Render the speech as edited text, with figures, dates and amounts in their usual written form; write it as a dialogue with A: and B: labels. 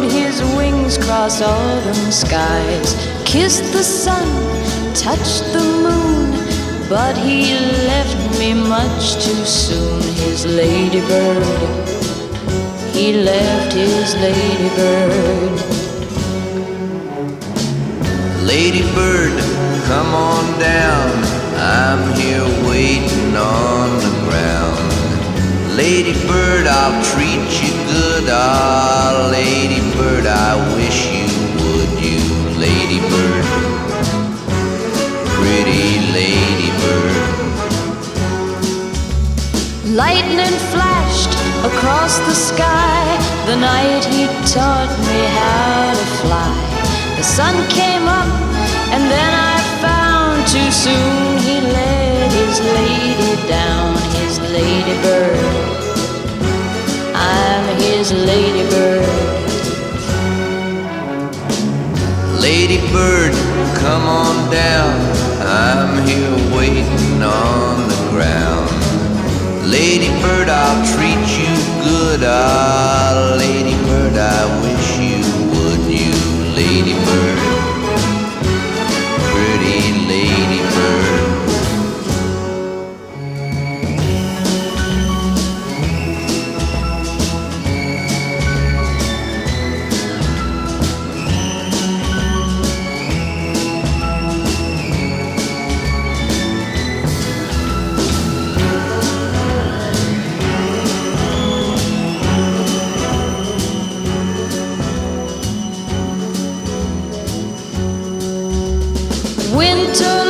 A: his wings crossed autumn skies, kissed the sun, touched the moon, but he left me much too soon. His ladybird, he left his ladybird.
B: Ladybird, come on down, I'm here waiting on the ground. Ladybird, I'll treat you good. Ah, ladybird, I wish you would. You ladybird, pretty ladybird.
A: Lightning flashed across the sky the night he taught me how to fly. The sun came up and then I found too soon he let his lady down. His ladybird, I'm his ladybird.
B: Ladybird, come on down, I'm here waiting on the ground. Ladybird, I'll treat you good. Ah, ladybird, I wish you would. You ladybird, pretty ladybird.
A: Winter